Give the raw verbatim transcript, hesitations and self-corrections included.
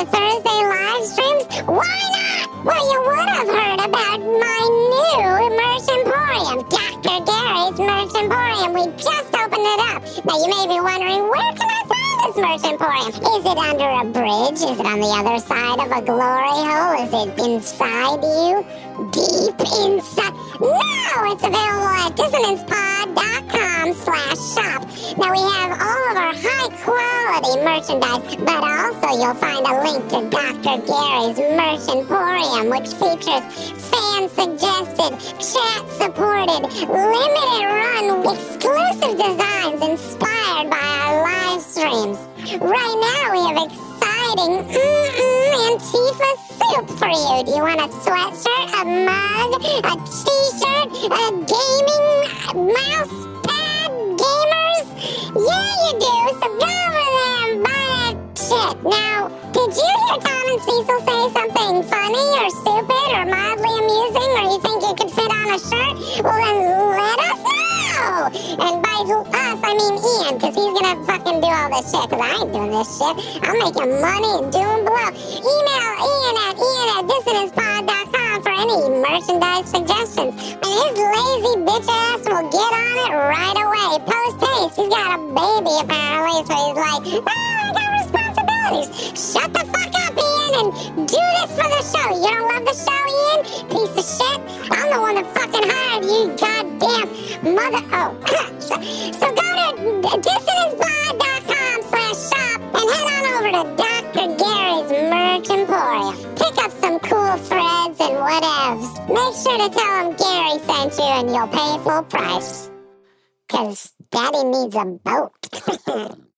Thursday live streams? Why not? Well, you would have heard about my new Merch Emporium, Doctor Gary's Merch Emporium. We just opened it up. Now, you may be wondering, where can I find this Merch Emporium? Is it under a bridge? Is it on the other side of a glory hole? Is it inside you? Deep inside? No, it's available at dissonance pod dot com slash shop. Now, we have all of our high-quality merchandise, but also you'll find a link to Doctor Gary's Merch Emporium, which features fan-suggested, chat-supported, limited-run, exclusive designs inspired by our live streams. Right now, we have exciting mm-mm, Antifa soup for you. Do you want a sweatshirt, a mug, a t-shirt, a gaming mouse pad, gamers? Yeah, you do. So go over there and buy that shit. Now, did you hear Tom and Cecil say something funny or stupid or mildly amusing, or you think you could fit on a shirt? Well, then let us know. And by us, I mean Ian, because he's going to fucking do all this shit, because I ain't doing this shit. I'm making money and doing below. Email Ian at ian at dissonance pod dot com for any merchandise suggestions. And his lazy bitch ass will get on it right away. Post haste. He's got a baby, apparently, so he's like, oh, I got responsibilities. Shut the fuck up, Ian, and do this for the show. You don't love the show, Ian? Piece of shit. I'm the one that fucking hired you, goddamn mother. Oh. so, so go to dissonance pod dot com slash shop and head on over to Doctor Gary's Merch Emporium. Pick up some cool threads and whatevs. Make sure to tell him Gary sent you and you'll pay full price. Because Daddy needs a boat.